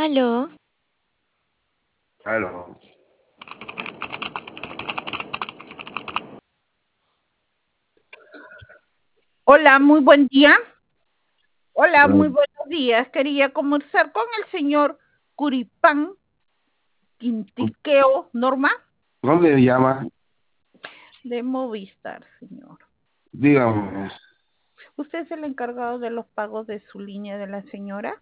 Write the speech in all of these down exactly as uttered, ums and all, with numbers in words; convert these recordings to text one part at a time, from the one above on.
Aló, Aló. Hola, muy buen día. Hola, muy Mm, buenos días. Quería conversar con el señor Curipán Quintiqueo Norma ¿Dónde me llama? de Movistar, señor. Dígame. ¿Usted es el encargado de los pagos de su línea de la señora?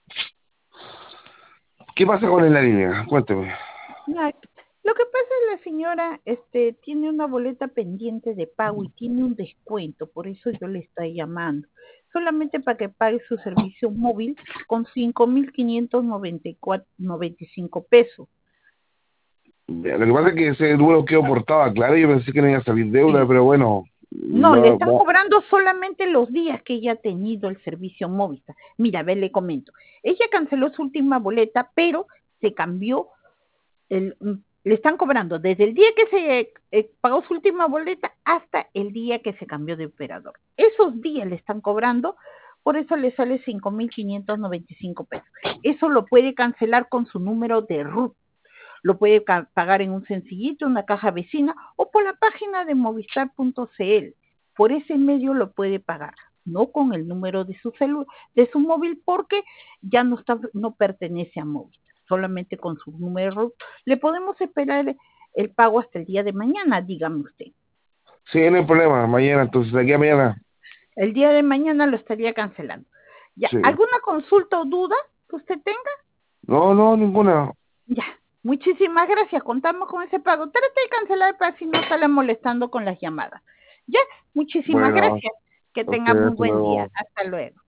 ¿Qué pasa con la línea? Cuénteme. Ya, lo que pasa es que la señora este, tiene una boleta pendiente de pago y tiene un descuento, por eso yo le estoy llamando. Solamente para que pague su servicio móvil con cinco mil quinientos noventa y cinco pesos. Ya, lo que pasa es que ese número quedó portado, claro, yo pensé que no iba a salir deuda, Sí. pero bueno, No, le va, están va. cobrando solamente los días que ella ha tenido el servicio Movistar. Mira, a ver, le comento. Ella canceló su última boleta, pero se cambió, el, le están cobrando desde el día que se eh, pagó su última boleta hasta el día que se cambió de operador. Esos días le están cobrando, por eso le sale cinco mil quinientos noventa y cinco pesos. Eso lo puede cancelar con su número de R U T. Lo puede pagar en un sencillito, una caja vecina o por la página de movistar punto cl. Por ese medio lo puede pagar, no con el número de su celu de su móvil porque ya no está no pertenece a Movistar, solamente con su número. Le podemos esperar el, el pago hasta el día de mañana, dígame usted. Sí, no hay problema, mañana, entonces, de aquí a mañana. El día de mañana lo estaría cancelando. Ya, Sí. ¿alguna consulta o duda que usted tenga? No, no, ninguna. Ya, muchísimas gracias. Contamos con ese pago. Trate de cancelar para si no sale molestando con las llamadas. Ya, muchísimas Bueno, gracias. Que a tenga usted, muy hasta buen día. luego. Hasta luego.